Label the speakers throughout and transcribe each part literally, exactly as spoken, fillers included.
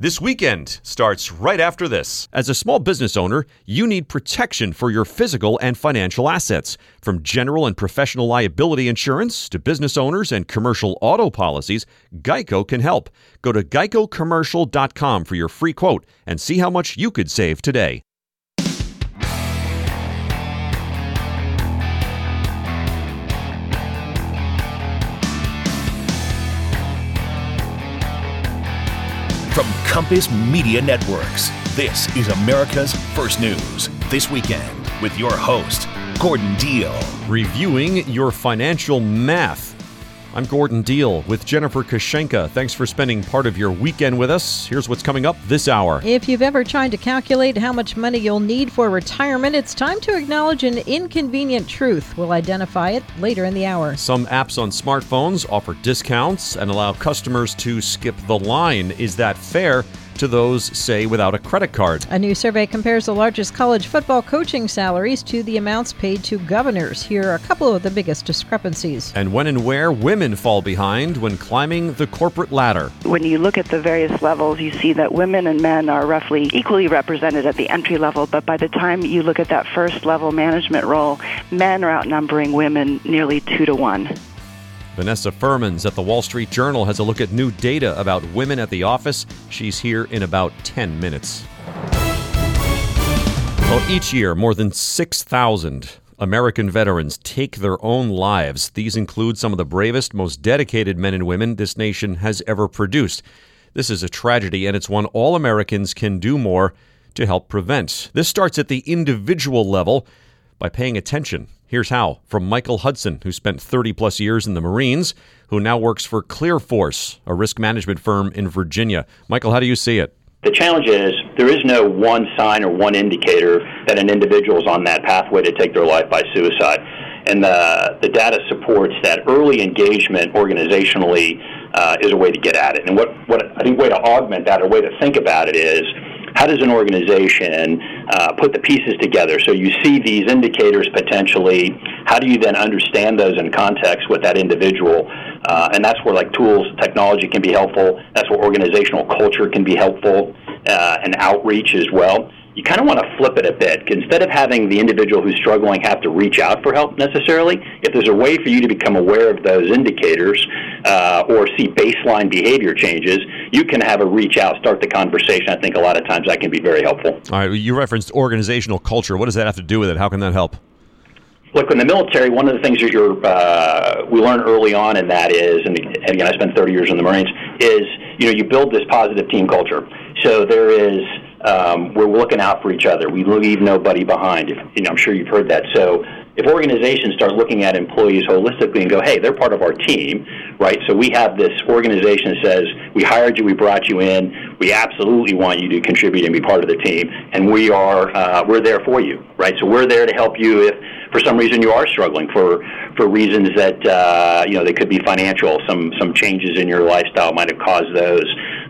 Speaker 1: This weekend starts right after this. As a small business owner, you need protection for your physical and financial assets. From general and professional liability insurance to business owners and commercial auto policies, Geico can help. Go to geico commercial dot com for your free quote and see how much you could save today.
Speaker 2: From Compass Media Networks, this is America's First News This Weekend with your host, Gordon Deal.
Speaker 1: Reviewing your financial math. I'm Gordon Deal with Jennifer Kashenka. Thanks for spending part of your weekend with us. Here's what's coming up this hour.
Speaker 3: If you've ever tried to calculate how much money you'll need for retirement, it's time to acknowledge an inconvenient truth. We'll identify it later in the hour.
Speaker 1: Some apps on smartphones offer discounts and allow customers to skip the line. Is that fair to those, say, without a credit card?
Speaker 3: A new survey compares the largest college football coaching salaries to the amounts paid to governors. Here are a couple of the biggest discrepancies.
Speaker 1: And when and where women fall behind when climbing the corporate ladder.
Speaker 4: When you look at the various levels, you see that women and men are roughly equally represented at the entry level, but by the time you look at that first level management role, men are outnumbering women nearly two to one.
Speaker 1: Vanessa Furmans at the Wall Street Journal has a look at new data about women at the office. She's here in about ten minutes. Well, each year, more than six thousand American veterans take their own lives. These include some of the bravest, most dedicated men and women this nation has ever produced. This is a tragedy, and it's one all Americans can do more to help prevent. This starts at the individual level by paying attention. Here's how from Michael Hudson, who spent thirty plus years in the Marines, who now works for ClearForce, a risk management firm in Virginia. Michael, how do you see it?
Speaker 5: The challenge is there is no one sign or one indicator that an individual is on that pathway to take their life by suicide. And the, the data supports that early engagement organizationally uh, is a way to get at it. And what, what I think way to augment that or way to think about it is, how does an organization uh, put the pieces together? So you see these indicators potentially. How do you then understand those in context with that individual? Uh, and that's where like tools, technology can be helpful. That's where organizational culture can be helpful, uh, and outreach as well. You kind of want to flip it a bit. Instead of having the individual who's struggling have to reach out for help necessarily, if there's a way for you to become aware of those indicators uh, or see baseline behavior changes, you can have a reach out, start the conversation. I think a lot of times that can be very helpful.
Speaker 1: All right, you referenced organizational culture. What does that have to do with it? How can that help?
Speaker 5: Look, in the military, one of the things that you're, uh, we learn early on in that is, and again, I spent thirty years in the Marines, is, you know, you build this positive team culture. So there is, um, we're looking out for each other. We leave nobody behind. If, you know, I'm sure you've heard that. So if organizations start looking at employees holistically and go, hey, they're part of our team, right? So we have this organization that says, we hired you, we brought you in, we absolutely want you to contribute and be part of the team, and we are, uh, we're there for you, right? So we're there to help you if, for some reason, you are struggling for for reasons that uh, you know they could be financial. Some some changes in your lifestyle might have caused those,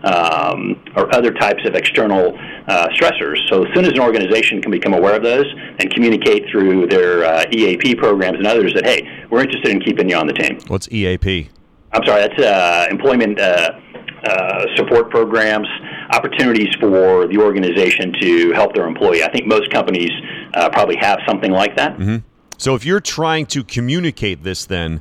Speaker 5: um, or other types of external uh, stressors. So as soon as an organization can become aware of those and communicate through their uh, E A P programs and others that, hey, we're interested in keeping you on the team.
Speaker 1: What's E A P?
Speaker 5: I'm sorry, that's uh, employment uh, uh, support programs, opportunities for the organization to help their employee. I think most companies uh, probably have something like that.
Speaker 1: Mm-hmm. So if you're trying to communicate this, then,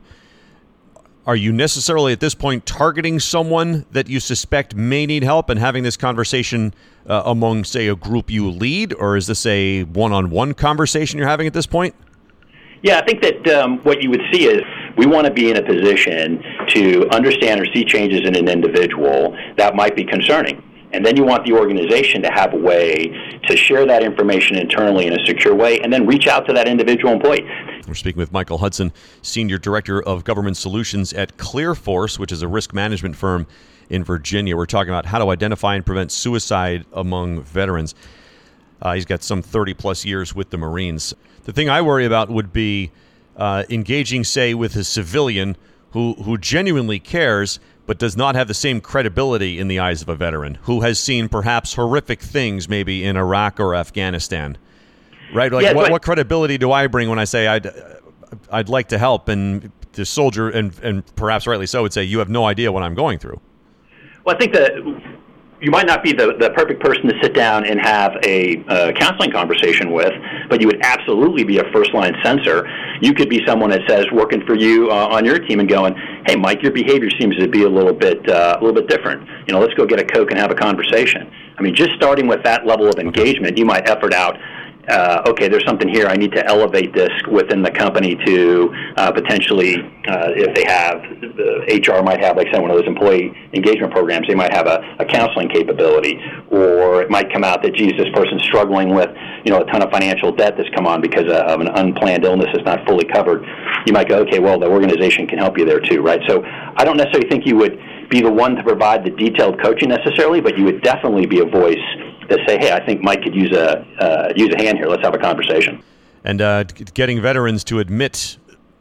Speaker 1: are you necessarily at this point targeting someone that you suspect may need help and having this conversation uh, among, say, a group you lead? Or is this a one-on-one conversation you're having at this point?
Speaker 5: Yeah, I think that um, what you would see is we want to be in a position to understand or see changes in an individual that might be concerning. And then you want the organization to have a way to share that information internally in a secure way and then reach out to that individual employee.
Speaker 1: We're speaking with Michael Hudson, Senior Director of Government Solutions at ClearForce, which is a risk management firm in Virginia. We're talking about how to identify and prevent suicide among veterans. Uh, he's got some thirty plus years with the Marines. The thing I worry about would be uh, engaging, say, with a civilian who, who genuinely cares but does not have the same credibility in the eyes of a veteran who has seen perhaps horrific things maybe in Iraq or Afghanistan, right? Like,
Speaker 5: yeah,
Speaker 1: what,
Speaker 5: but-
Speaker 1: what credibility do I bring when I say I'd, I'd like to help, and the soldier, and, and perhaps rightly so, would say, you have no idea what I'm going through?
Speaker 5: Well, I think that you might not be the, the perfect person to sit down and have a uh, counseling conversation with, but you would absolutely be a first-line sensor. You could be someone that says, working for you uh, on your team and going, hey, Mike, your behavior seems to be a little bit uh, a little bit different. You know, let's go get a Coke and have a conversation. I mean, just starting with that level of engagement, you might effort out, Uh, okay, there's something here. I need to elevate this within the company to uh, potentially, uh, if they have, the H R might have, like I said, one of those employee engagement programs, they might have a, a counseling capability. Or it might come out that, geez, this person's struggling with, you know, a ton of financial debt that's come on because of an unplanned illness that's not fully covered. You might go, okay, well, the organization can help you there too, right? So I don't necessarily think you would be the one to provide the detailed coaching necessarily, but you would definitely be a voice to say, hey, I think Mike could use a uh, use a hand here. Let's have a conversation.
Speaker 1: And uh, getting veterans to admit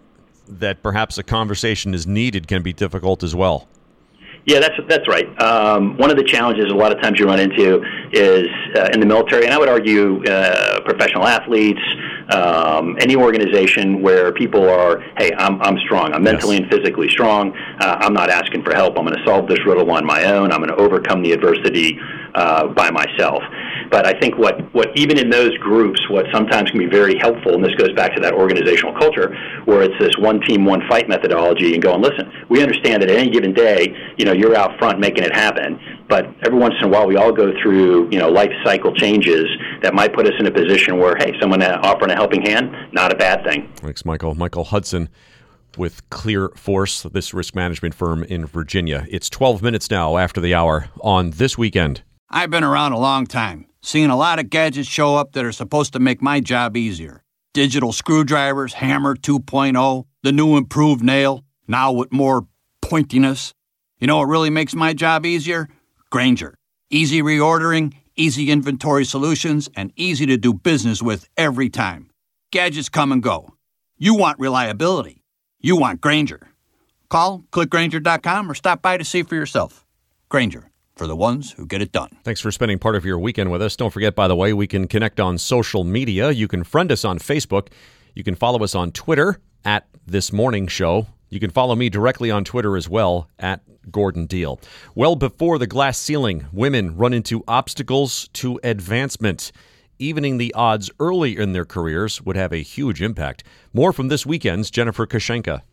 Speaker 1: that perhaps a conversation is needed can be difficult as well.
Speaker 5: Yeah, that's that's right. Um, one of the challenges a lot of times you run into is uh, in the military, and I would argue uh, professional athletes, um, any organization where people are, hey, I'm I'm strong. I'm mentally yes. and physically strong. Uh, I'm not asking for help. I'm going to solve this riddle on my own. I'm going to overcome the adversity uh, by myself. But I think what, what even in those groups, what sometimes can be very helpful, and this goes back to that organizational culture, where it's this one team, one fight methodology, and going, listen, we understand that at any given day, you know, you're out front making it happen. But every once in a while, we all go through, you know, life cycle changes that might put us in a position where, hey, someone offering a helping hand, not a bad thing.
Speaker 1: Thanks, Michael. Michael Hudson with Clear Force, this risk management firm in Virginia. It's twelve minutes now after the hour on This Weekend.
Speaker 6: I've been around a long time, seeing a lot of gadgets show up that are supposed to make my job easier. Digital screwdrivers, Hammer two point oh, the new improved nail, now with more pointiness. You know what really makes my job easier? Grainger. Easy reordering, easy inventory solutions, and easy to do business with every time. Gadgets come and go. You want reliability. You want Grainger. Call click grainger dot com or stop by to see for yourself. Grainger, for the ones who get it done.
Speaker 1: Thanks for spending part of your weekend with us. Don't forget, by the way, we can connect on social media. You can friend us on Facebook. You can follow us on Twitter at This Morning Show. You can follow me directly on Twitter as well at Gordon Deal. Well before the glass ceiling, women run into obstacles to advancement. Evening the odds early in their careers would have a huge impact. More from this weekend's Jennifer Kashenka.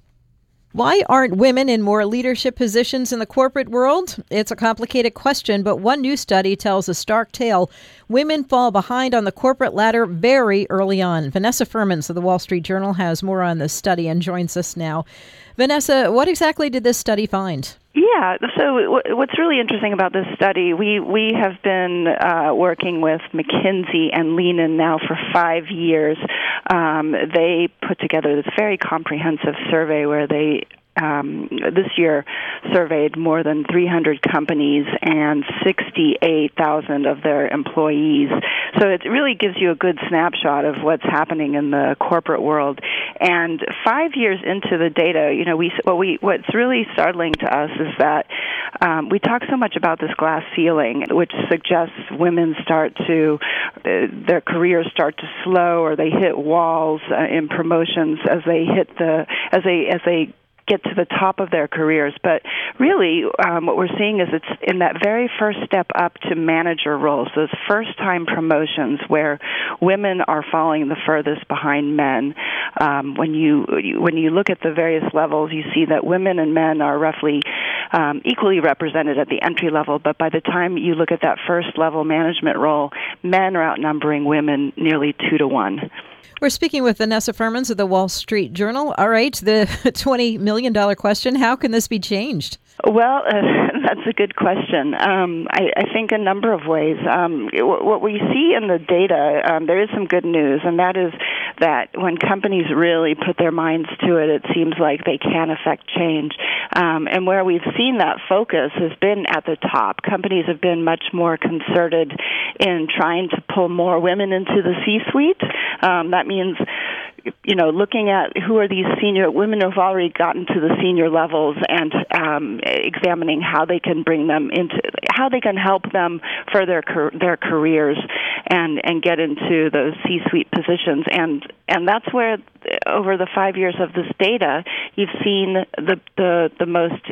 Speaker 3: Why aren't women in more leadership positions in the corporate world? It's a complicated question, but one new study tells a stark tale. Women fall behind on the corporate ladder very early on. Vanessa Furmans of the Wall Street Journal has more on this study and joins us now. Vanessa, what exactly did this study find?
Speaker 4: Yeah, so what's really interesting about this study, we, we have been uh, working with McKinsey and Lean-In now for five years. Um, they put together this very comprehensive survey where they Um, this year surveyed more than three hundred companies and sixty-eight thousand of their employees. So it really gives you a good snapshot of what's happening in the corporate world. And five years into the data, you know, we what we what's really startling to us is that um, we talk so much about this glass ceiling, which suggests women start to uh, their careers start to slow, or they hit walls uh, in promotions as they hit the as they as they get to the top of their careers. But really, um, what we're seeing is it's in that very first step up to manager roles, those first-time promotions where women are falling the furthest behind men. Um, when you when you look at the various levels, you see that women and men are roughly um, equally represented at the entry level, but by the time you look at that first-level management role, men are outnumbering women nearly two to one.
Speaker 3: We're speaking with Vanessa Furmans of the Wall Street Journal. All right, the twenty million dollars question, how can this be changed?
Speaker 4: Well, uh, that's a good question. Um, I, I think a number of ways. Um, what we see in the data, um, there is some good news, and that is that when companies really put their minds to it, it seems like they can affect change. Um, and where we've seen that focus has been at the top. Companies have been much more concerted in trying to pull more women into the C-suite. Um, that means, you know, looking at who are these senior women who've already gotten to the senior levels and um, examining how they can bring them into, how they can help them further car- their careers and, and get into those C-suite positions. And and that's where, over the five years of this data, you've seen the the, the most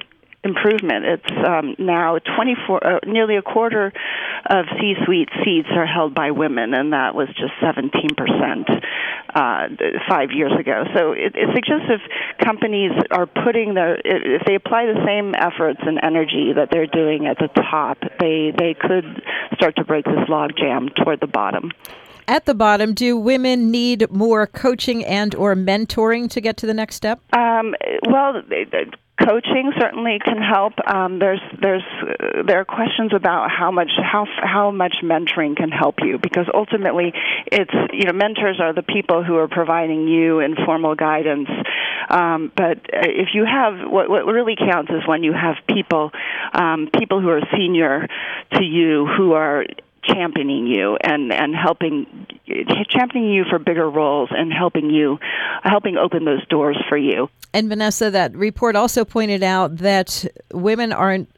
Speaker 4: improvement. It's um, now twenty-four, uh, nearly a quarter of C-suite seats are held by women, and that was just seventeen percent uh, five years ago. So it, it suggests if companies are putting their, if they apply the same efforts and energy that they're doing at the top, they they could start to break this logjam toward the bottom.
Speaker 3: At the bottom, do women need more coaching and or mentoring to get to the next step?
Speaker 4: Um, well, coaching certainly can help. Um, there's there's uh, there are questions about how much how how much mentoring can help you, because ultimately it's, you know, mentors are the people who are providing you informal guidance. Um, but if you have, what what really counts is when you have people um, people who are senior to you who are championing you and, and helping championing you for bigger roles and helping you helping open those doors for you.
Speaker 3: And Vanessa, that report also pointed out that women aren't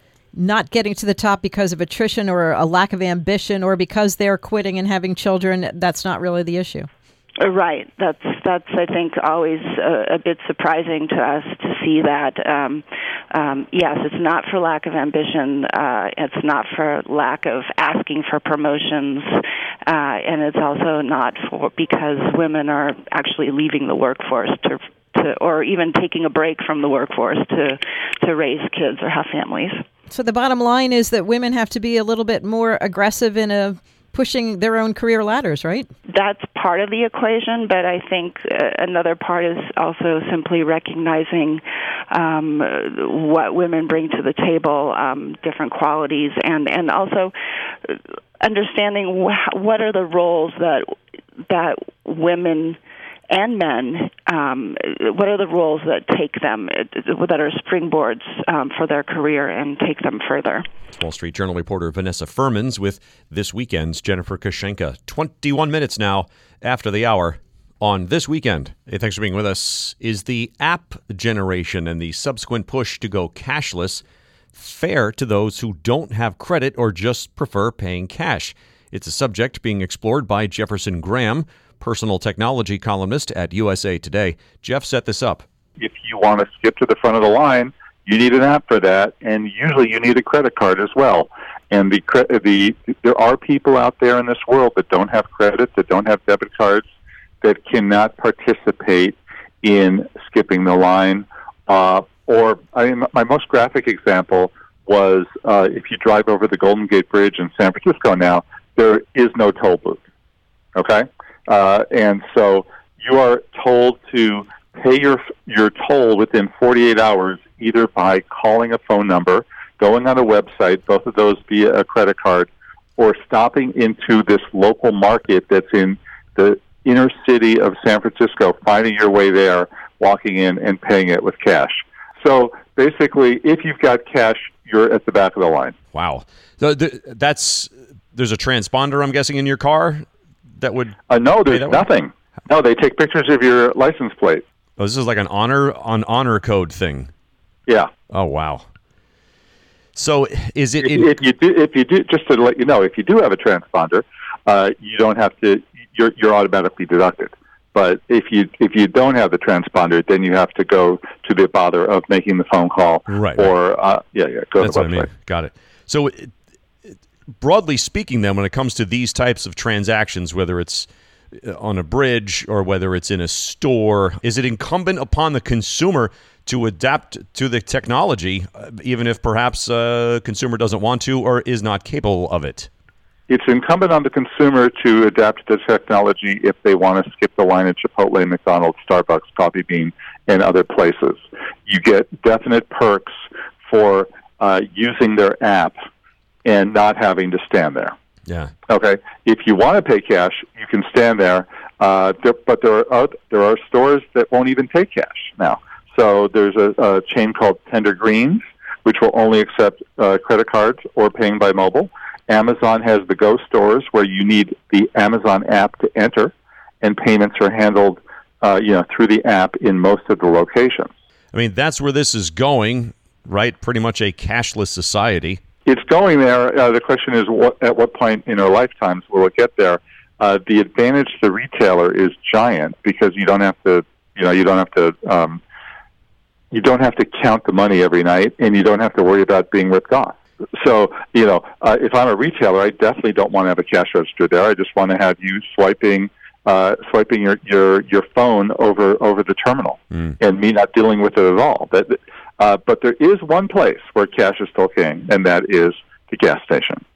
Speaker 3: not getting to the top because of attrition or a lack of ambition or because they're quitting and having children. That's not really the issue.
Speaker 4: Right. That's that's I think always a, a bit surprising to us to see that. Um, um, yes, it's not for lack of ambition. Uh, it's not for lack of asking for promotions, uh, and it's also not for because women are actually leaving the workforce to, to or even taking a break from the workforce to to raise kids or have families.
Speaker 3: So the bottom line is that women have to be a little bit more aggressive in a pushing their own career ladders, right?
Speaker 4: That's part of the equation, but I think uh, another part is also simply recognizing um, what women bring to the table, um, different qualities, and, and also understanding wh- what are the roles that that women and men, um, what are the roles that take them, that are springboards um, for their career and take them further.
Speaker 1: Wall Street Journal reporter Vanessa Furmans with This Weekend's Jennifer Kushenka. twenty-one minutes now after the hour on This Weekend. Hey, thanks for being with us. Is the app generation and the subsequent push to go cashless fair to those who don't have credit or just prefer paying cash? It's a subject being explored by Jefferson Graham, personal technology columnist at U S A Today. Jeff set this up.
Speaker 7: If you want to skip to the front of the line, you need an app for that, and usually you need a credit card as well. And the the there are people out there in this world that don't have credit, that don't have debit cards, that cannot participate in skipping the line. Uh, or I mean, my most graphic example was uh, if you drive over the Golden Gate Bridge in San Francisco now, there is no toll booth. Okay? Uh, and so you are told to pay your your toll within forty-eight hours, either by calling a phone number, going on a website, both of those via a credit card, or stopping into this local market that's in the inner city of San Francisco, finding your way there, walking in and paying it with cash. So basically, if you've got cash, you're at the back of the line.
Speaker 1: Wow. So th- that's there's a transponder, I'm guessing, in your car that would
Speaker 7: uh, no, there's nothing. No, they take pictures of your license plate.
Speaker 1: Oh, this is like an honor on honor code thing.
Speaker 7: Yeah.
Speaker 1: Oh, wow. So is it?
Speaker 7: If,
Speaker 1: in-
Speaker 7: if you do, if you do, just to let you know, if you do have a transponder, uh, you don't have to. You're you're automatically deducted. But if you if you don't have the transponder, then you have to go to the bother of making the phone call.
Speaker 1: Right.
Speaker 7: Or
Speaker 1: right.
Speaker 7: Uh, yeah, yeah, go
Speaker 1: That's
Speaker 7: to the website.
Speaker 1: What I mean. Got it. So. It, broadly speaking, then, when it comes to these types of transactions, whether it's on a bridge or whether it's in a store, is it incumbent upon the consumer to adapt to the technology, even if perhaps a consumer doesn't want to or is not capable of it?
Speaker 7: It's incumbent on the consumer to adapt to the technology if they want to skip the line at Chipotle, McDonald's, Starbucks, Coffee Bean, and other places. You get definite perks for uh, using their app and not having to stand there.
Speaker 1: Yeah.
Speaker 7: Okay. If you want to pay cash, you can stand there, uh, there but there are there are stores that won't even take cash now. So there's a, a chain called Tender Greens, which will only accept uh, credit cards or paying by mobile. Amazon has the Go stores where you need the Amazon app to enter, and payments are handled, uh, you know, through the app in most of the locations.
Speaker 1: I mean, that's where this is going, right? Pretty much a cashless society.
Speaker 7: It's going there. Uh, the question is, what, at what point in our lifetimes will it get there? Uh, the advantage to the retailer is giant because you don't have to, you know, you don't have to um, you don't have to count the money every night, and you don't have to worry about being ripped off. So, you know, uh, if I'm a retailer, I definitely don't want to have a cash register there. I just want to have you swiping uh, swiping your, your, your phone over over the terminal, mm. and me not dealing with it at all. That, uh, but there is one place where cash is still king, and that is the gas station.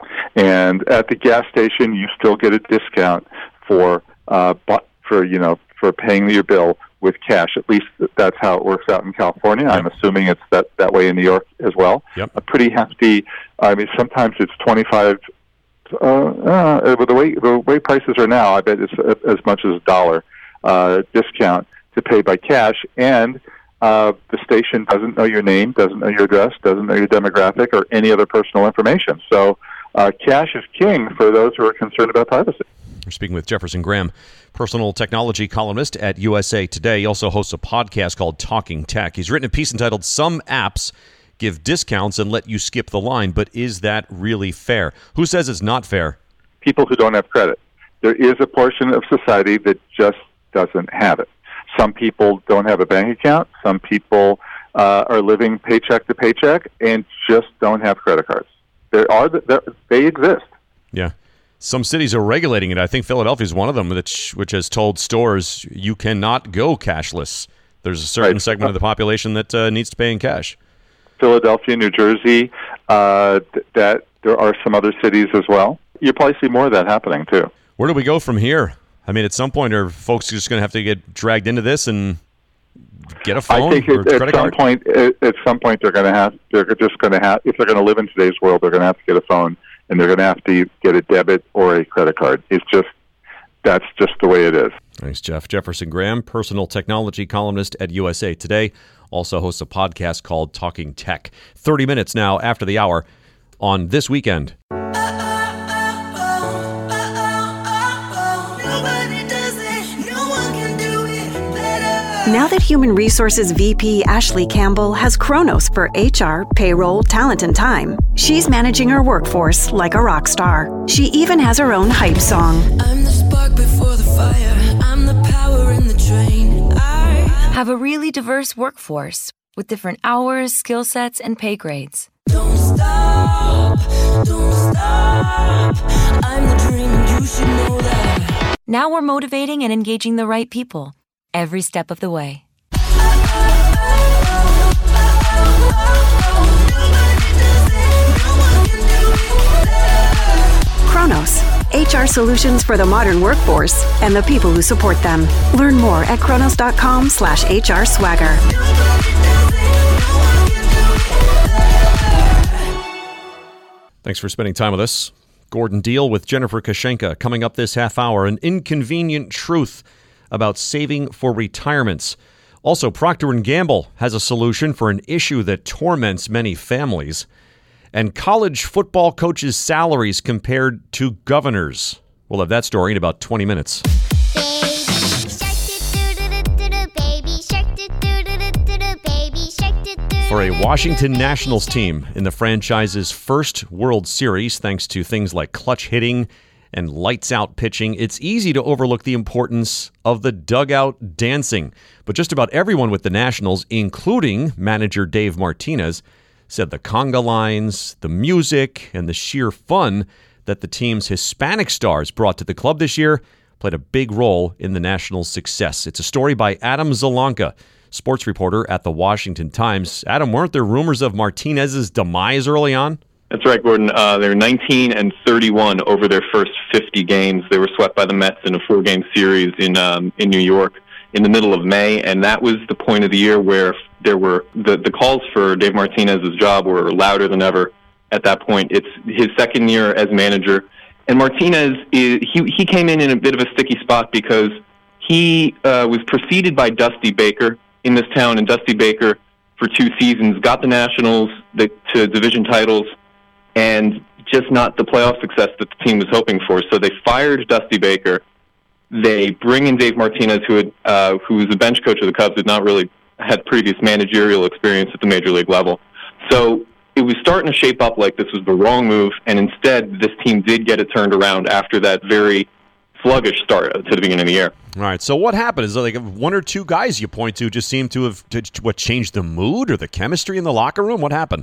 Speaker 7: And at the gas station, you still get a discount for uh, for you know for paying your bill with cash. At least that's how it works out in California. Yep. I'm assuming it's that, that way in New York as well.
Speaker 1: Yep.
Speaker 7: A pretty hefty. I mean, sometimes it's twenty-five. Uh, uh, with the way the way prices are now, I bet it's as much as a dollar uh, discount to pay by cash. And uh, the station doesn't know your name, doesn't know your address, doesn't know your demographic, or any other personal information. So uh, cash is king for those who are concerned about privacy.
Speaker 1: We're speaking with Jefferson Graham, personal technology columnist at U S A Today. He also hosts a podcast called Talking Tech. He's written a piece entitled "Some Apps Give Discounts and Let You Skip the Line, but Is That Really Fair?" Who says it's not fair?
Speaker 7: People who don't have credit. There is a portion of society that just doesn't have it. Some people don't have a bank account. Some people uh, are living paycheck to paycheck and just don't have credit cards. There are there, they exist.
Speaker 1: Yeah. Some cities are regulating it. I think Philadelphia is one of them, which, which has told stores you cannot go cashless. There's a certain
Speaker 7: right.
Speaker 1: segment of the population that uh, needs to pay in cash.
Speaker 7: Philadelphia, New Jersey, uh, th- that there are some other cities as well. You'll probably see more of that happening, too.
Speaker 1: Where do we go from here? I mean, at some point, are folks just going to have to get dragged into this and get a phone
Speaker 7: I think
Speaker 1: or
Speaker 7: it,
Speaker 1: credit
Speaker 7: at some
Speaker 1: card?
Speaker 7: point, at, at some point, they're going to have. They're just going to have. If they're going to live in today's world, they're going to have to get a phone, and they're going to have to get a debit or a credit card. It's just that's just the way it is.
Speaker 1: Thanks, Jeff. Jefferson Graham, personal technology columnist at U S A Today, also hosts a podcast called Talking Tech. thirty minutes now after the hour on This Weekend.
Speaker 8: Now that Human Resources V P Ashley Campbell has Kronos for H R, payroll, talent, and time, she's managing her workforce like a rock star. She even has her own hype song.
Speaker 9: I'm the spark before the fire. I'm the power in the train. I
Speaker 10: have a really diverse workforce with different hours, skill sets, and pay grades.
Speaker 9: Don't stop, don't stop. I'm the dream and you should know that.
Speaker 10: Now we're motivating and engaging the right people every step of the way.
Speaker 8: Kronos, H R solutions for the modern workforce and the people who support them. Learn more at kronos.com slash HR swagger.
Speaker 1: Thanks for spending time with us. Gordon Deal with Jennifer Kashenka coming up this half hour. An inconvenient truth about saving for retirements. Also, Procter and Gamble has a solution for an issue that torments many families. And college football coaches' salaries compared to governors. We'll have that story in about twenty minutes. For a Washington Nationals team in the franchise's first World Series, thanks to things like clutch hitting and lights-out pitching, it's easy to overlook the importance of the dugout dancing. But just about everyone with the Nationals, including manager Dave Martinez, said the conga lines, the music, and the sheer fun that the team's Hispanic stars brought to the club this year played a big role in the Nationals' success. It's a story by Adam Zelanka, sports reporter at the Washington Times. Adam, weren't there rumors of Martinez's demise early on?
Speaker 11: That's right, Gordon. Uh, they were nineteen and thirty-one over their first fifty games. They were swept by the Mets in a four-game series in um, in New York in the middle of May, and that was the point of the year where there were the, the calls for Dave Martinez's job were louder than ever. At that point, it's his second year as manager, and Martinez is, he he came in in a bit of a sticky spot because he uh, was preceded by Dusty Baker in this town, and Dusty Baker for two seasons got the Nationals the, to division titles, and just not the playoff success that the team was hoping for. So they fired Dusty Baker. They bring in Dave Martinez, who had, uh, who was the bench coach of the Cubs, had not really had previous managerial experience at the major league level. So it was starting to shape up like this was the wrong move, and instead this team did get it turned around after that very sluggish start to the beginning of the year.
Speaker 1: All right, so what happened? Is there like one or two guys you point to just seem to have to, what changed the mood or the chemistry in the locker room? What happened?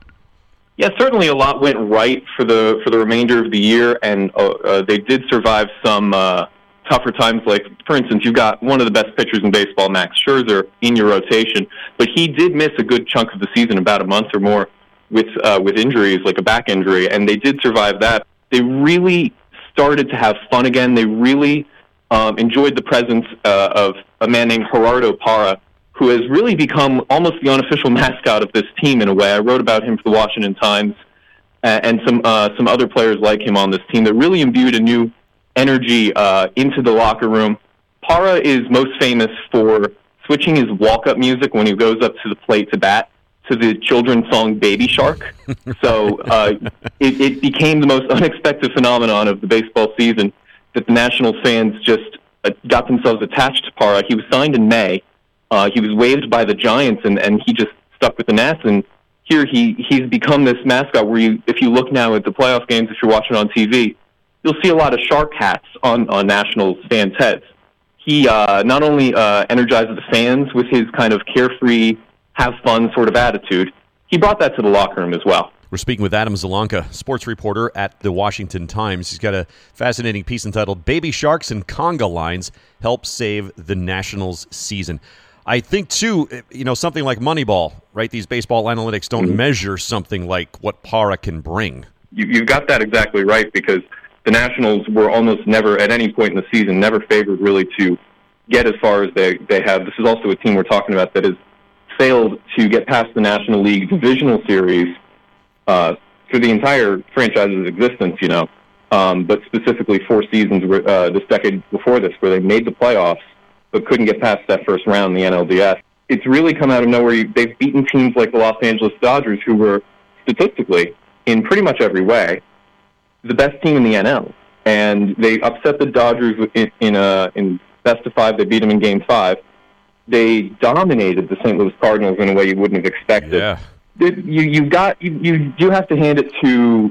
Speaker 11: Yeah, certainly a lot went right for the for the remainder of the year, and uh, uh, they did survive some uh, tougher times. Like, for instance, you've got one of the best pitchers in baseball, Max Scherzer, in your rotation, but he did miss a good chunk of the season, about a month or more, with uh, with injuries, like a back injury, and they did survive that. They really started to have fun again. They really um, enjoyed the presence uh, of a man named Gerardo Parra, who has really become almost the unofficial mascot of this team in a way. I wrote about him for the Washington Times uh, and some uh, some other players like him on this team that really imbued a new energy uh, into the locker room. Parra is most famous for switching his walk-up music when he goes up to the plate to bat to the children's song Baby Shark. So uh, it, it became the most unexpected phenomenon of the baseball season that the Nationals fans just uh, got themselves attached to Parra. He was signed in May. Uh, he was waived by the Giants, and, and he just stuck with the Nats. And here he, he's become this mascot where you, if you look now at the playoff games, if you're watching on T V, you'll see a lot of shark hats on, on Nationals fans' heads. He uh, not only uh, energizes the fans with his kind of carefree, have fun sort of attitude, he brought that to the locker room as well.
Speaker 1: We're speaking with Adam Zelenka, sports reporter at the Washington Times. He's got a fascinating piece entitled Baby Sharks and Conga Lines Help Save the Nationals Season. I think, too, you know, something like Moneyball, right? These baseball analytics don't mm-hmm. measure something like what Parra can bring.
Speaker 11: You, you've got that exactly right, because the Nationals were almost never, at any point in the season, never favored really to get as far as they, they have. This is also a team we're talking about that has failed to get past the National League Divisional Series uh, for the entire franchise's existence, you know, um, but specifically four seasons uh, this decade before this, where they made the playoffs but couldn't get past that first round in the N L D S. It's really come out of nowhere. They've beaten teams like the Los Angeles Dodgers, who were statistically, in pretty much every way, the best team in the N L. And they upset the Dodgers in, in, a, in best of five. They beat them in game five. They dominated the Saint Louis Cardinals in a way you wouldn't have expected.
Speaker 1: Yeah.
Speaker 11: You, you've got, you, you do have to hand it to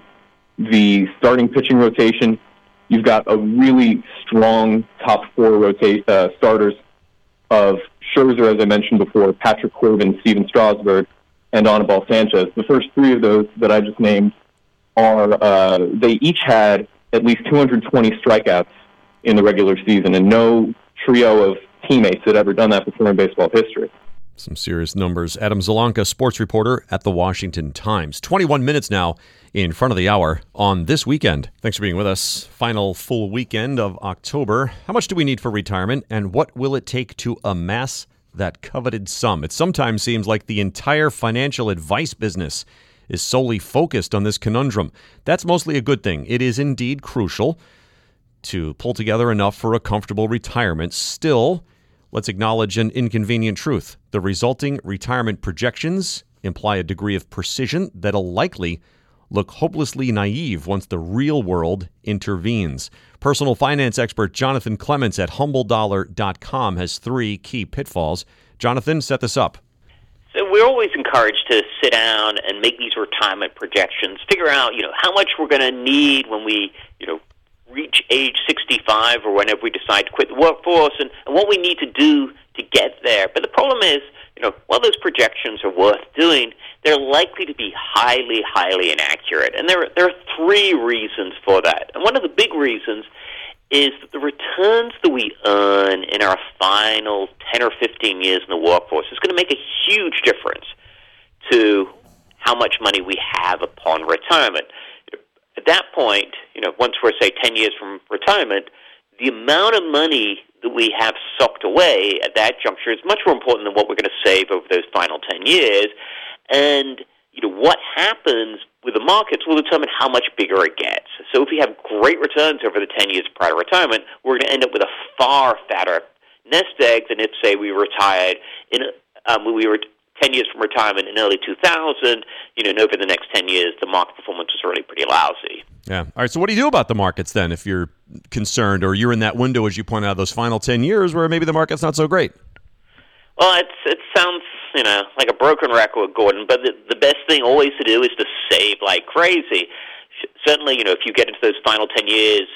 Speaker 11: the starting pitching rotation. You've got a really strong top four rotate uh, starters of Scherzer, as I mentioned before, Patrick Corbin, Steven Strasburg, and Anibal Sanchez. The first three of those that I just named are, uh, they each had at least two hundred twenty strikeouts in the regular season, and no trio of teammates had ever done that before in baseball history.
Speaker 1: Some serious numbers. Adam Zelenka, sports reporter at the Washington Times. twenty-one minutes now in front of the hour on this weekend. Thanks for being with us. Final full weekend of October. How much do we need for retirement, and what will it take to amass that coveted sum? It sometimes seems like the entire financial advice business is solely focused on this conundrum. That's mostly a good thing. It is indeed crucial to pull together enough for a comfortable retirement. Still, let's acknowledge an inconvenient truth. The resulting retirement projections imply a degree of precision that'll likely look hopelessly naive once the real world intervenes. Personal finance expert Jonathan Clements at humble dollar dot com has three key pitfalls. Jonathan, set this up.
Speaker 12: So we're always encouraged to sit down and make these retirement projections, figure out, you know, how much we're going to need when we, you know, reach age sixty-five or whenever we decide to quit the workforce, and, and what we need to do to get there. But the problem is, you know, while those projections are worth doing, they're likely to be highly, highly inaccurate. And there, there are three reasons for that. And one of the big reasons is that the returns that we earn in our final ten or fifteen years in the workforce is going to make a huge difference to how much money we have upon retirement. At that point, you know, once we're, say, ten years from retirement, the amount of money that we have socked away at that juncture is much more important than what we're going to save over those final ten years. And, you know, what happens with the markets will determine how much bigger it gets. So if we have great returns over the ten years prior to retirement, we're going to end up with a far fatter nest egg than if, say, we retired in um, we were ten years from retirement in early two thousand, you know, and over the next ten years, the market performance was really pretty lousy.
Speaker 1: Yeah. All right. So what do you do about the markets then if you're concerned, or you're in that window, as you point out, those final ten years where maybe the market's not so great?
Speaker 12: Well, it's, it sounds, you know, like a broken record, Gordon, but the, the best thing always to do is to save like crazy. Certainly, you know, if you get into those final ten years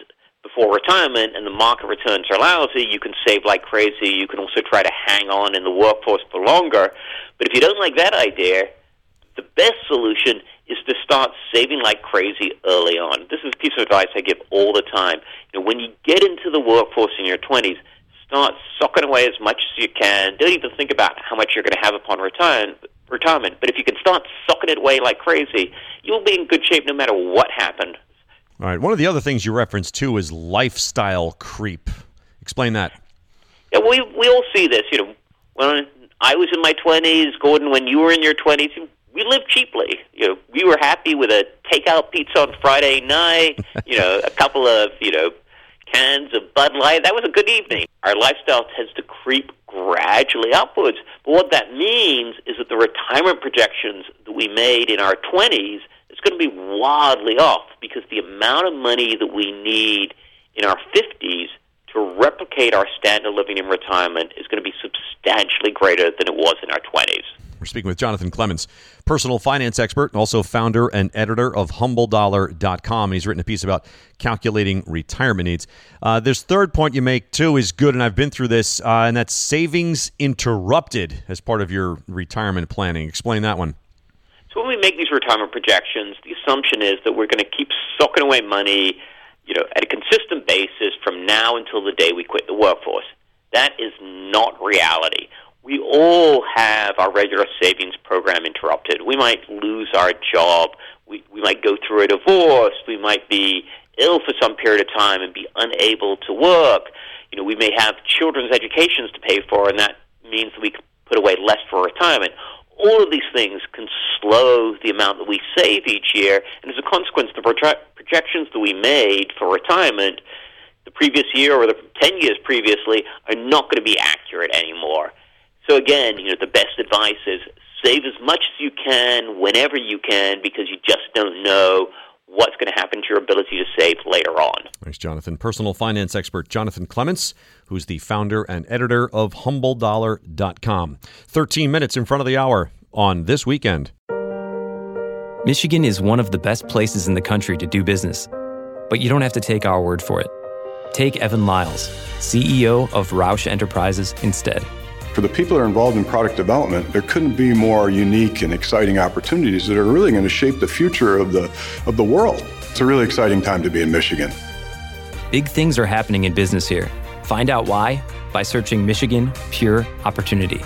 Speaker 12: before retirement and the market returns are lousy, you can save like crazy. You can also try to hang on in the workforce for longer. But if you don't like that idea, the best solution is to start saving like crazy early on. This is a piece of advice I give all the time. You know, when you get into the workforce in your twenties, start sucking away as much as you can. Don't even think about how much you're going to have upon retirement. retirement. But if you can start sucking it away like crazy, you'll be in good shape no matter what happened.
Speaker 1: All right. One of the other things you referenced, too, is lifestyle creep. Explain that.
Speaker 12: Yeah, we we all see this. You know, when I was in my twenties, Gordon, when you were in your twenties, we lived cheaply. You know, we were happy with a takeout pizza on Friday night, you know, a couple of, you know, cans of Bud Light. That was a good evening. Our lifestyle tends to creep gradually upwards. But what that means is that the retirement projections that we made in our twenties is going to be wildly off because the amount of money that we need in our fifties to replicate our standard of living in retirement is going to be substantially greater than it was in our twenties.
Speaker 1: We're speaking with Jonathan Clements, personal finance expert and also founder and editor of humble dollar dot com. He's written a piece about calculating retirement needs. Uh, this third point you make, too, is good, and I've been through this, uh, and that's savings interrupted as part of your retirement planning. Explain that one.
Speaker 12: So when we make these retirement projections, the assumption is that we're going to keep sucking away money, you know, at a consistent basis from now until the day we quit the workforce. That is not reality. We all have our regular savings program interrupted. We might lose our job. We, we might go through a divorce. We might be ill for some period of time and be unable to work. You know, we may have children's educations to pay for, and that means that we can put away less for retirement. All of these things can slow the amount that we save each year, and as a consequence, the proje- projections that we made for retirement the previous year or the ten years previously are not going to be accurate anymore. So again, you know, the best advice is save as much as you can whenever you can because you just don't know what's going to happen to your ability to save later on.
Speaker 1: Thanks, Jonathan. Personal finance expert Jonathan Clements, who's the founder and editor of humble dollar dot com. thirteen minutes in front of the hour on This Weekend.
Speaker 13: Michigan is one of the best places in the country to do business, but you don't have to take our word for it. Take Evan Lyles, C E O of Roush Enterprises, instead.
Speaker 14: For the people that are involved in product development, there couldn't be more unique and exciting opportunities that are really going to shape the future of the of the world. It's a really exciting time to be in Michigan.
Speaker 13: Big things are happening in business here. Find out why by searching Michigan Pure Opportunity.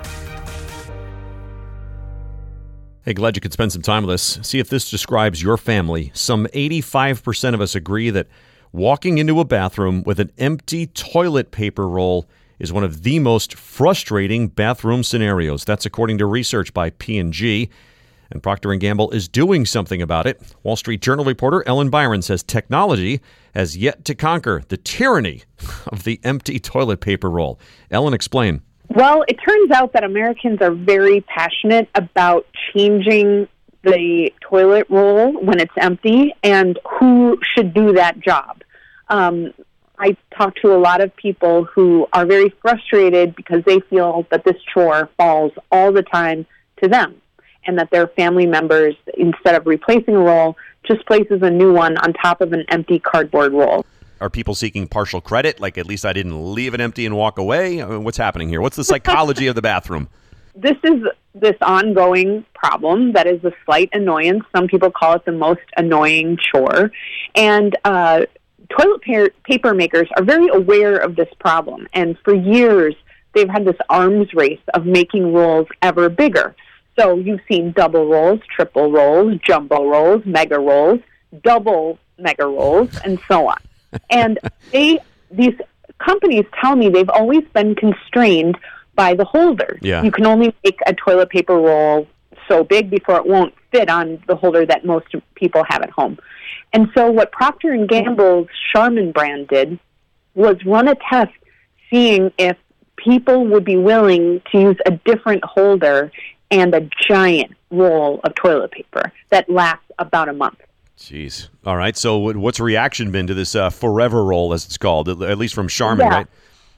Speaker 1: Hey, glad you could spend some time with us. See if this describes your family. Some eighty-five percent of us agree that walking into a bathroom with an empty toilet paper roll is one of the most frustrating bathroom scenarios. That's according to research by P and G. And Procter and Gamble is doing something about it. Wall Street Journal reporter Ellen Byron says technology has yet to conquer the tyranny of the empty toilet paper roll. Ellen, explain.
Speaker 15: Well, it turns out that Americans are very passionate about changing the toilet roll when it's empty and who should do that job. Um, I talk to a lot of people who are very frustrated because they feel that this chore falls all the time to them and that their family members, instead of replacing a roll, just places a new one on top of an empty cardboard roll.
Speaker 1: Are people seeking partial credit? Like, at least I didn't leave it empty and walk away? I mean, what's happening here? What's the psychology of the bathroom?
Speaker 15: This is this ongoing problem that is a slight annoyance. Some people call it the most annoying chore. And, uh, toilet paper makers are very aware of this problem, and for years they've had this arms race of making rolls ever bigger. So you've seen double rolls, triple rolls, jumbo rolls, mega rolls, double mega rolls, and so on. And they these companies tell me they've always been constrained by the holder.
Speaker 1: Yeah.
Speaker 15: You can only make a toilet paper roll so big before it won't fit on the holder that most people have at home. And so what Procter and Gamble's Charmin brand did was run a test seeing if people would be willing to use a different holder and a giant roll of toilet paper that lasts about a month.
Speaker 1: Jeez. All right. So what's reaction been to this uh, forever roll, as it's called, at least from Charmin,
Speaker 15: yeah.
Speaker 1: right?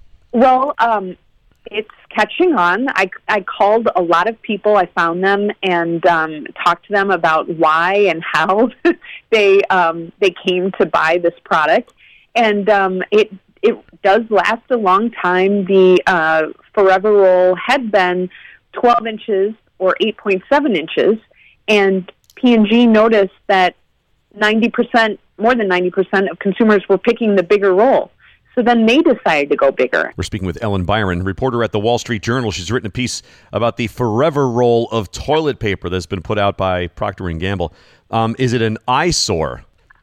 Speaker 15: Well, um, it's catching on. I, I called a lot of people. I found them and um, talked to them about why and how they um, they came to buy this product. and um, it it does last a long time. The uh, Forever Roll had been twelve inches or eight point seven inches, and P and G noticed that ninety percent, more than ninety percent of consumers were picking the bigger roll. So then they decided to go bigger.
Speaker 1: We're speaking with Ellen Byron, reporter at the Wall Street Journal. She's written a piece about the Forever Roll of toilet paper that's been put out by Procter and Gamble. Um, is it an eyesore?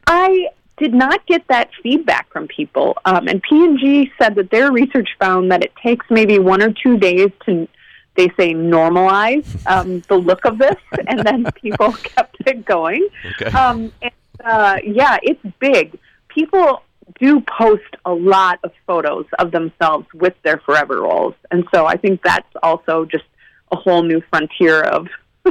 Speaker 15: I did not get that feedback from people. Um, and P and G said that their research found that it takes maybe one or two days to, they say, normalize um, the look of this. And then people kept it going.
Speaker 1: Okay.
Speaker 15: Um, and, uh, yeah, it's big. People do post a lot of photos of themselves with their Forever Rolls. And so I think that's also just a whole new frontier of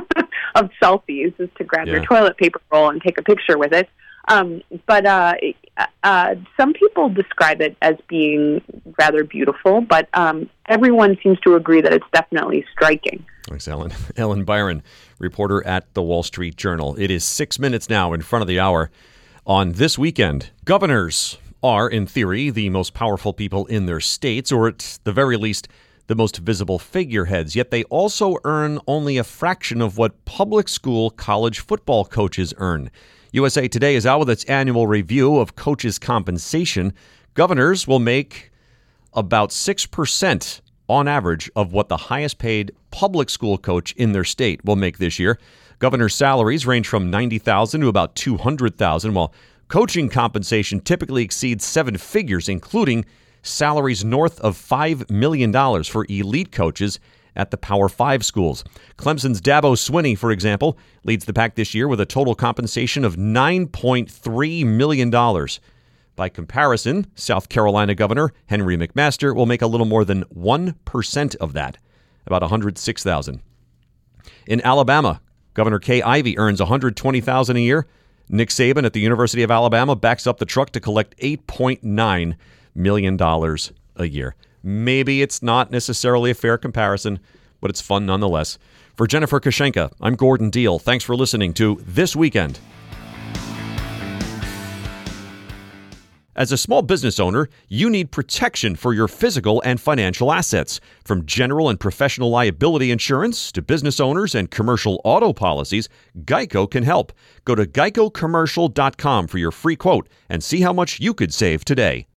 Speaker 15: of selfies, is to grab
Speaker 1: Yeah.
Speaker 15: your toilet paper roll and take a picture with it. Um, but uh, uh, some people describe it as being rather beautiful, but um, everyone seems to agree that it's definitely striking.
Speaker 1: Thanks, Ellen. Ellen Byron, reporter at the Wall Street Journal. It is six minutes now in front of the hour. On this weekend, governors are, in theory, the most powerful people in their states, or at the very least, the most visible figureheads. Yet they also earn only a fraction of what public school college football coaches earn. U S A Today is out with its annual review of coaches' compensation. Governors will make about six percent on average of what the highest paid public school coach in their state will make this year. Governors' salaries range from ninety thousand dollars to about two hundred thousand dollars, while coaching compensation typically exceeds seven figures, including salaries north of five million dollars for elite coaches at the Power Five schools. Clemson's Dabo Swinney, for example, leads the pack this year with a total compensation of nine point three million dollars. By comparison, South Carolina Governor Henry McMaster will make a little more than one percent of that, about one hundred six thousand dollars. In Alabama, Governor Kay Ivey earns one hundred twenty thousand dollars a year. Nick Saban at the University of Alabama backs up the truck to collect eight point nine million dollars a year. Maybe it's not necessarily a fair comparison, but it's fun nonetheless. For Jennifer Kashenka, I'm Gordon Deal. Thanks for listening to This Weekend. As a small business owner, you need protection for your physical and financial assets. From general and professional liability insurance to business owners and commercial auto policies, Geico can help. Go to geico commercial dot com for your free quote and see how much you could save today.